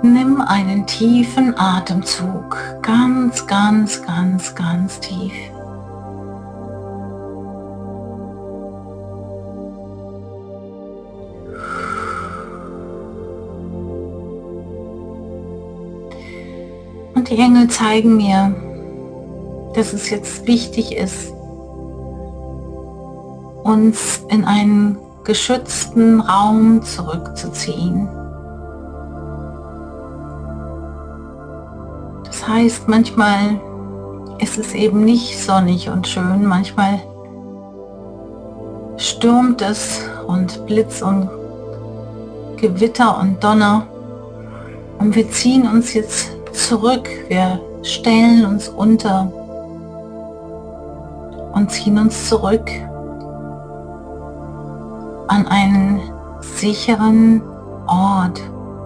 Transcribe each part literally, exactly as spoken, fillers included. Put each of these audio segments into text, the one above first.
Nimm einen tiefen Atemzug, ganz, ganz, ganz, ganz tief. Und die Engel zeigen mir, dass es jetzt wichtig ist, uns in einen geschützten Raum zurückzuziehen. Das heißt, manchmal ist es eben nicht sonnig und schön, manchmal stürmt es und Blitz und Gewitter und Donner. Und wir ziehen uns jetzt zurück, wir stellen uns unter und ziehen uns zurück an einen sicheren Ort.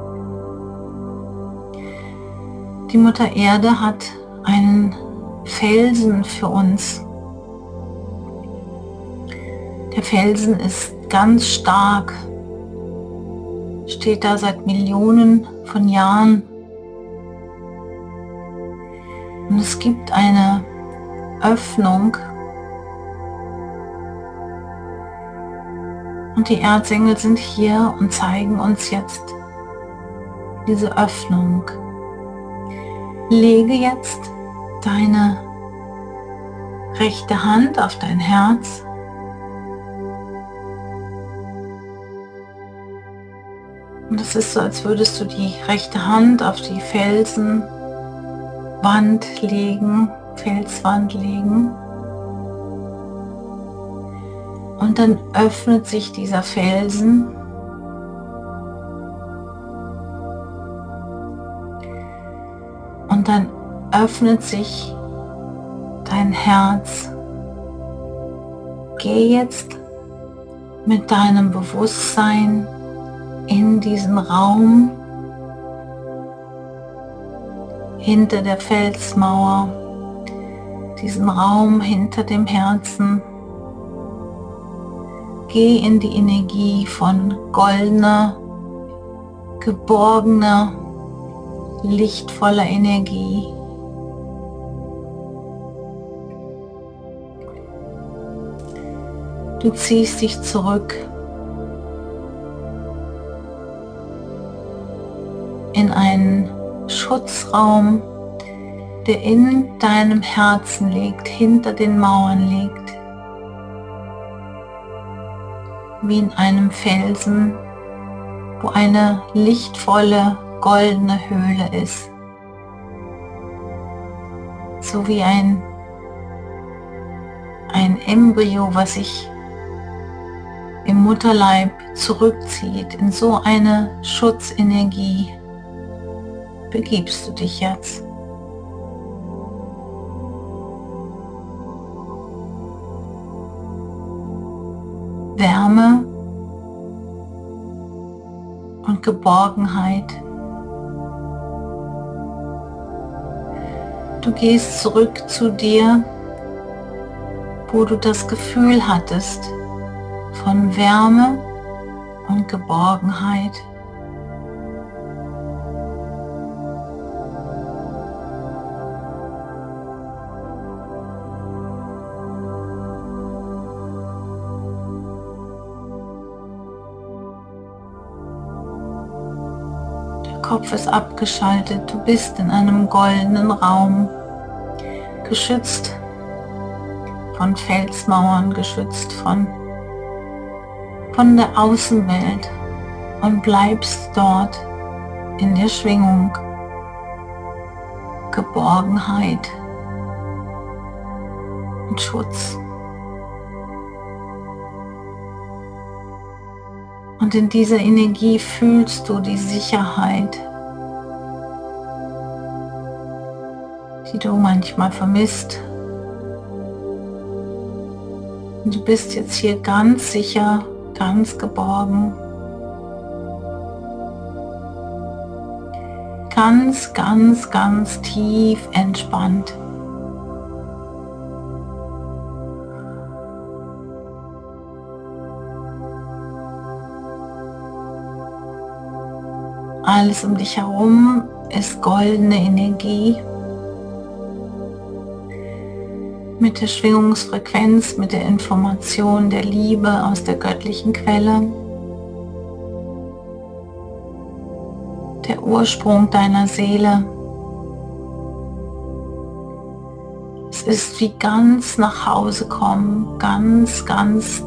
Die Mutter Erde hat einen Felsen für uns. Der Felsen ist ganz stark, steht da seit Millionen von Jahren. Und es gibt eine Öffnung. Und die Erzengel sind hier und zeigen uns jetzt diese Öffnung. Lege jetzt deine rechte Hand auf dein Herz. Und es ist so, als würdest du die rechte Hand auf die Felsenwand legen, Felswand legen. Und dann öffnet sich dieser Felsen. Und dann öffnet sich dein Herz. Geh jetzt mit deinem Bewusstsein in diesen Raum hinter der Felsmauer, diesen Raum hinter dem Herzen. Geh in die Energie von goldener, geborgener, lichtvoller Energie. Du ziehst dich zurück in einen Schutzraum, der in deinem Herzen liegt, hinter den Mauern liegt. Wie in einem Felsen, wo eine lichtvolle, goldene Höhle ist. So wie ein, ein Embryo, was sich im Mutterleib zurückzieht. In so eine Schutzenergie begibst du dich jetzt. Wärme und Geborgenheit. Du gehst zurück zu dir, wo du das Gefühl hattest von Wärme und Geborgenheit. Der Kopf ist abgeschaltet, du bist in einem goldenen Raum, geschützt von Felsmauern, geschützt von, von der Außenwelt und bleibst dort in der Schwingung Geborgenheit und Schutz. Und in dieser Energie fühlst du die Sicherheit, die du manchmal vermisst. Und du bist jetzt hier ganz sicher, ganz geborgen. Ganz, ganz, ganz tief entspannt. Alles um dich herum ist goldene Energie mit der Schwingungsfrequenz, mit der Information der Liebe aus der göttlichen Quelle. Der Ursprung deiner Seele. Es ist wie ganz nach Hause kommen, ganz, ganz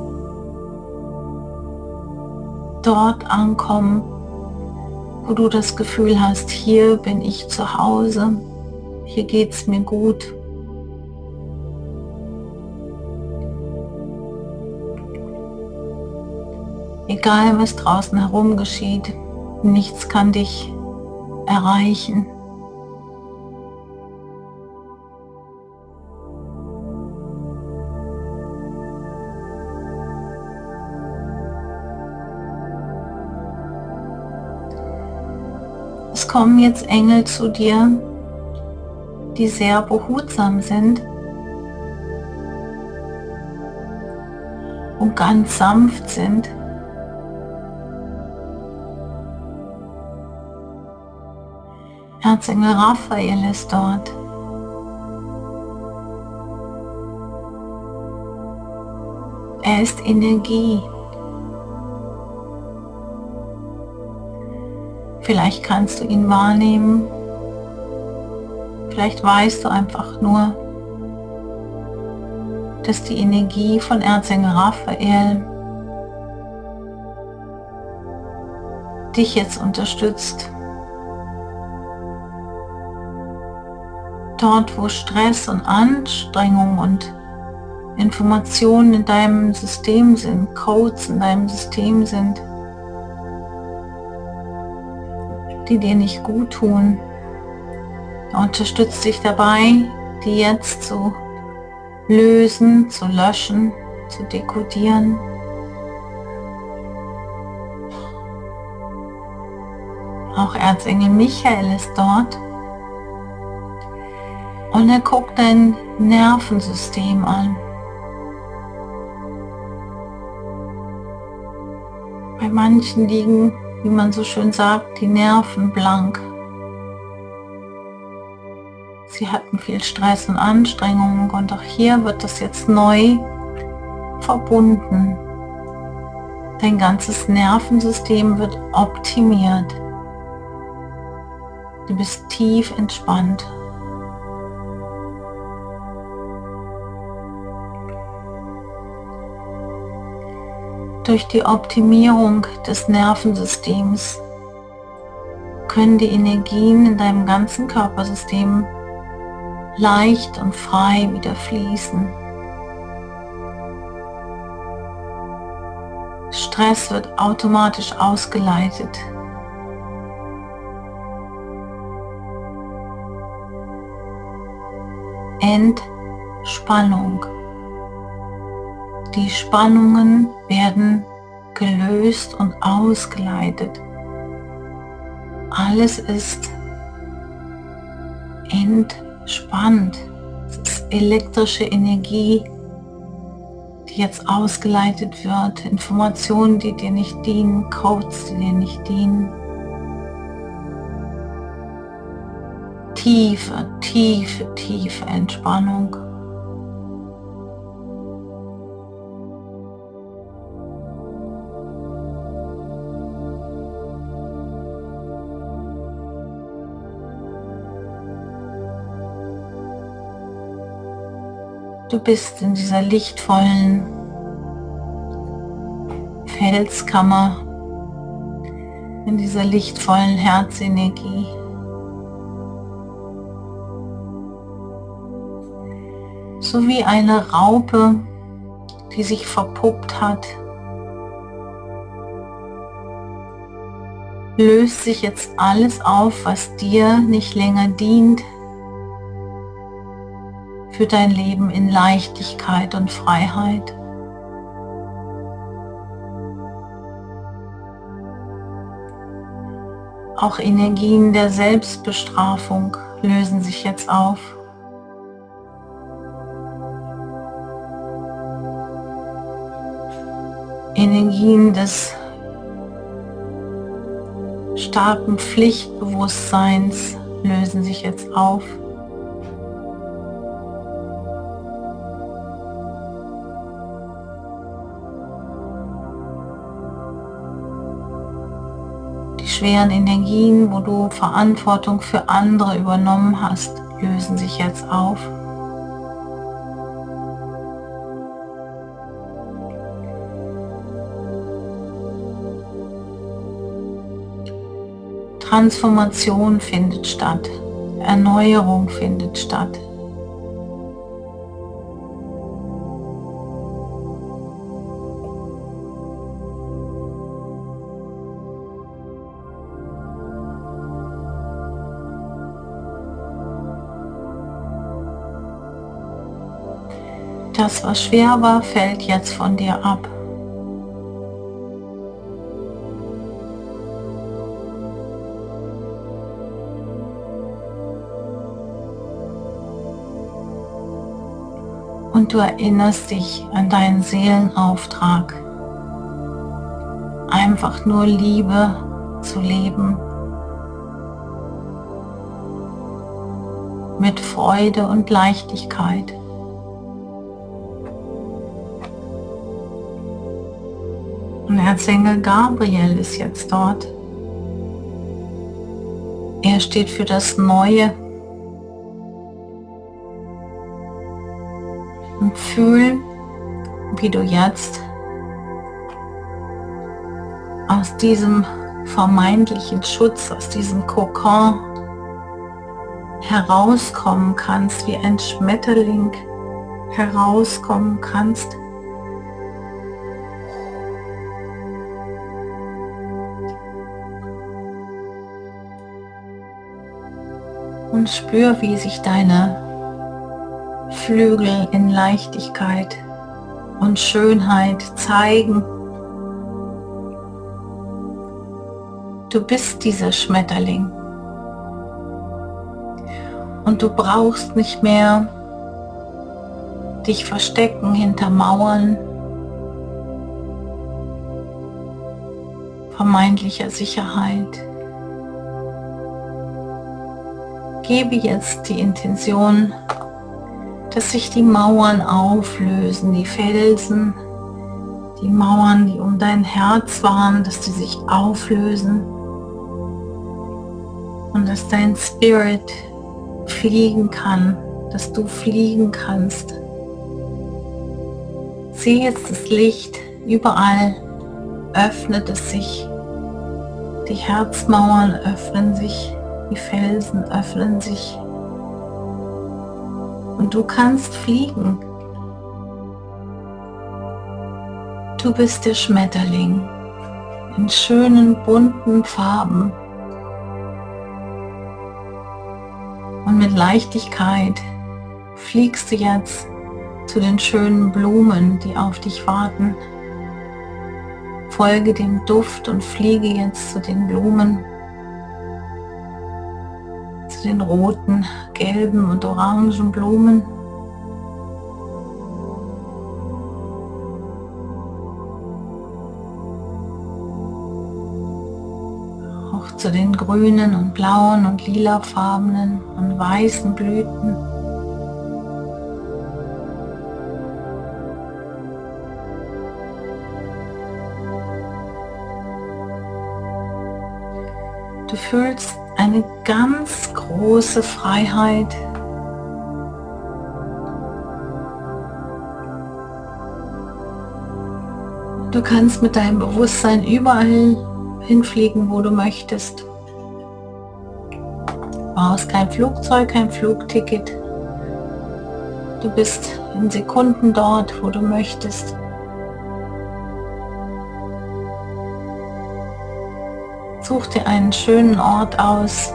dort ankommen, wo du das Gefühl hast, hier bin ich zu Hause, hier geht es mir gut. Egal was draußen herum geschieht, nichts kann dich erreichen. Es kommen jetzt Engel zu dir, die sehr behutsam sind und ganz sanft sind. Erzengel Raphael ist dort. Er ist Energie. Vielleicht kannst du ihn wahrnehmen. Vielleicht weißt du einfach nur, dass die Energie von Erzengel Raphael dich jetzt unterstützt. Dort, wo Stress und Anstrengung und Informationen in deinem System sind, Codes in deinem System sind, die dir nicht gut tun. Er unterstützt dich dabei, die jetzt zu lösen, zu löschen, zu dekodieren. Auch Erzengel Michael ist dort. Und er guckt dein Nervensystem an. Bei manchen liegen, wie man so schön sagt, die Nerven blank. Sie hatten viel Stress und Anstrengung und auch hier wird das jetzt neu verbunden. Dein ganzes Nervensystem wird optimiert. Du bist tief entspannt. Durch die Optimierung des Nervensystems können die Energien in deinem ganzen Körpersystem leicht und frei wieder fließen. Stress wird automatisch ausgeleitet. Entspannung. Die Spannungen werden gelöst und ausgeleitet. Alles ist entspannt. Es ist elektrische Energie, die jetzt ausgeleitet wird. Informationen, die dir nicht dienen, Codes, die dir nicht dienen. Tiefe, tiefe, tiefe Entspannung. Du bist in dieser lichtvollen Felskammer, in dieser lichtvollen Herzenergie. So wie eine Raupe, die sich verpuppt hat, löst sich jetzt alles auf, was dir nicht länger dient, für dein Leben in Leichtigkeit und Freiheit. Auch Energien der Selbstbestrafung lösen sich jetzt auf. Energien des starken Pflichtbewusstseins lösen sich jetzt auf. Die schweren Energien, wo du Verantwortung für andere übernommen hast, lösen sich jetzt auf. Transformation findet statt, Erneuerung findet statt. Das, was schwer war, fällt jetzt von dir ab. Und du erinnerst dich an deinen Seelenauftrag, einfach nur Liebe zu leben, mit Freude und Leichtigkeit. Und Erzengel Gabriel ist jetzt dort. Er steht für das Neue. Und fühl, wie du jetzt aus diesem vermeintlichen Schutz, aus diesem Kokon herauskommen kannst, wie ein Schmetterling herauskommen kannst. Und spür, wie sich deine Flügel in Leichtigkeit und Schönheit zeigen. Du bist dieser Schmetterling. Und du brauchst nicht mehr dich verstecken hinter Mauern vermeintlicher Sicherheit. Gebe jetzt die Intention, dass sich die Mauern auflösen, die Felsen, die Mauern, die um dein Herz waren, dass die sich auflösen und dass dein Spirit fliegen kann, dass du fliegen kannst. Sieh jetzt das Licht, überall öffnet es sich, die Herzmauern öffnen sich, die Felsen öffnen sich. Und du kannst fliegen. Du bist der Schmetterling in schönen bunten Farben. Und mit Leichtigkeit fliegst du jetzt zu den schönen Blumen, die auf dich warten. Folge dem Duft und fliege jetzt zu den Blumen. Den roten, gelben und orangen Blumen. Auch zu den grünen und blauen und lilafarbenen und weißen Blüten. Du fühlst eine ganz große Freiheit. Du kannst mit deinem Bewusstsein überall hinfliegen, wo du möchtest. Du brauchst kein Flugzeug, kein Flugticket. Du bist in Sekunden dort, wo du möchtest. Such dir einen schönen Ort aus.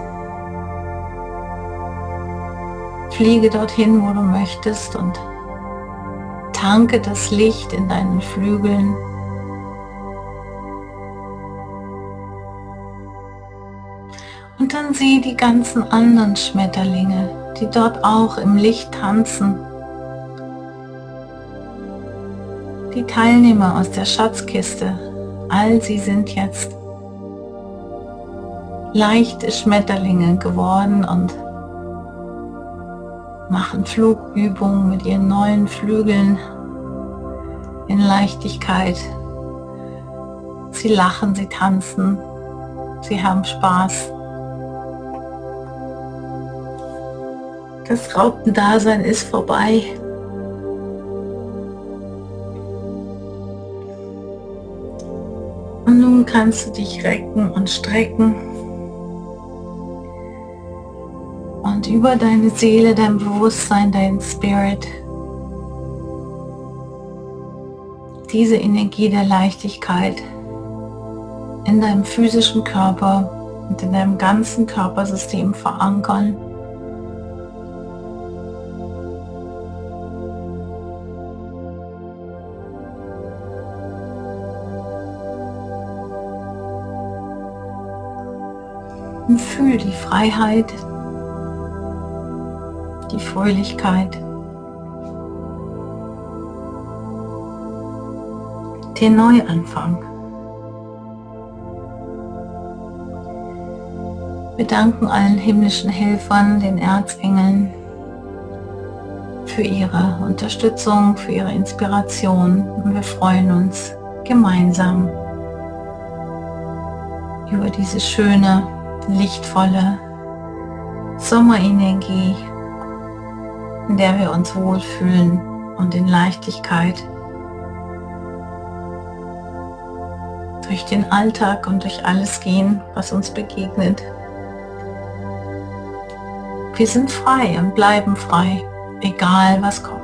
Fliege dorthin, wo du möchtest und tanke das Licht in deinen Flügeln. Und dann sieh die ganzen anderen Schmetterlinge, die dort auch im Licht tanzen. Die Teilnehmer aus der Schatzkiste, all sie sind jetzt leichte Schmetterlinge geworden und machen Flugübungen mit ihren neuen Flügeln in Leichtigkeit. Sie lachen, sie tanzen, sie haben Spaß. Das Raupendasein ist vorbei. Und nun kannst du dich recken und strecken und über deine Seele, dein Bewusstsein, dein Spirit diese Energie der Leichtigkeit in deinem physischen Körper und in deinem ganzen Körpersystem verankern. Und fühl die Freiheit, die Fröhlichkeit, den Neuanfang. Wir danken allen himmlischen Helfern, den Erzengeln, für ihre Unterstützung, für ihre Inspiration, und wir freuen uns gemeinsam über diese schöne, lichtvolle Sommerenergie, in der wir uns wohlfühlen und in Leichtigkeit durch den Alltag und durch alles gehen, was uns begegnet. Wir sind frei und bleiben frei, egal was kommt.